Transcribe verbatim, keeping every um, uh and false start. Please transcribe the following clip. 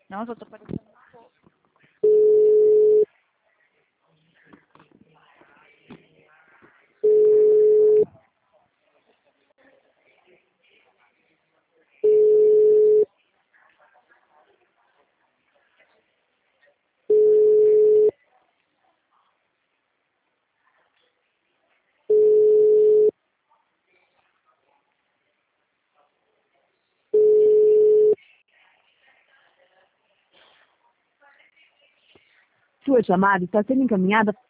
Nossa, eu tô parecendo. Sua chamada está sendo encaminhada